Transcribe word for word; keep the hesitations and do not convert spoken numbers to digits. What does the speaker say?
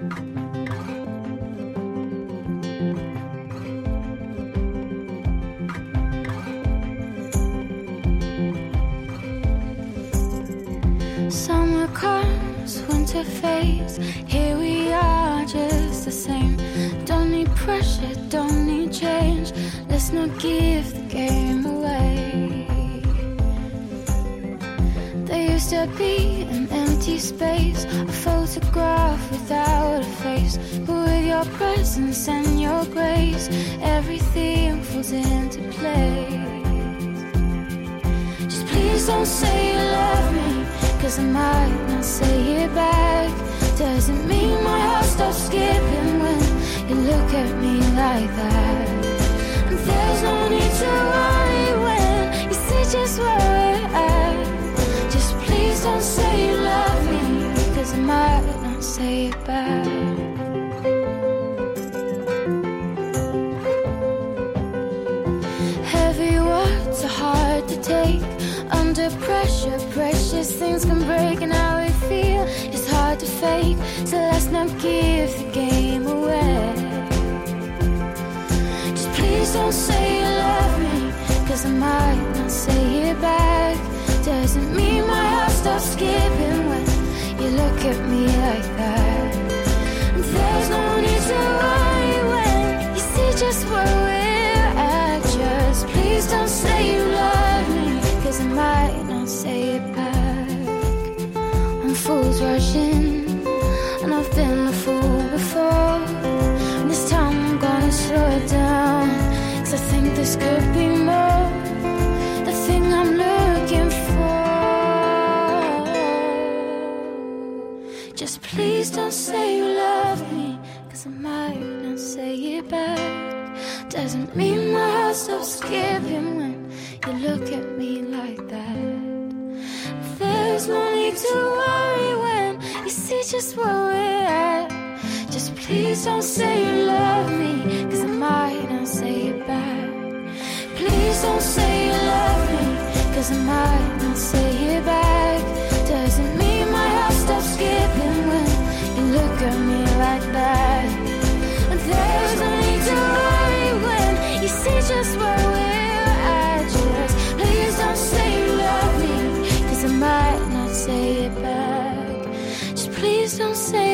Summer comes, winter fades. Here we are, just the same. Don't need pressure, don't need change. Let's not give the game away. There used to be an empty space, a photograph without a face. But with your presence and your grace, everything falls into place. Just please don't say you love me, 'cause I might not say it back. Doesn't mean my heart stops skipping when you look at me like that. And there's no need to worry when you see just where we're at. Just please don't say you love me, 'cause I might not say it back. Heavy words are hard to take. Under pressure, precious things can break. And how we feel is hard to fake. So let's not give the game away. Just please don't say you love me, 'cause I might not say it back. Doesn't mean my heart stops skipping when you look at me like that. And there's no need to worry when you see just where we're at. Just please don't say you love me, 'cause I might not say it back. When fools rush in, and I've been a fool before, and this time I'm gonna slow it down, 'cause I think this could be more, the thing I'm looking for. Just please don't say you love me, 'cause I might not say it back. Doesn't mean my heart stops skipping when you look at me like that. There's no need to worry when you see just where we're at. Just please don't say you love me, 'cause I might not say it back. Please don't say you love me, 'cause I might not say it back. Doesn't mean my heart stops skipping when you look at me like that. And there's no need to worry when you see just where we're at. Just please don't say you love me, 'cause I might not say it back. Just please don't say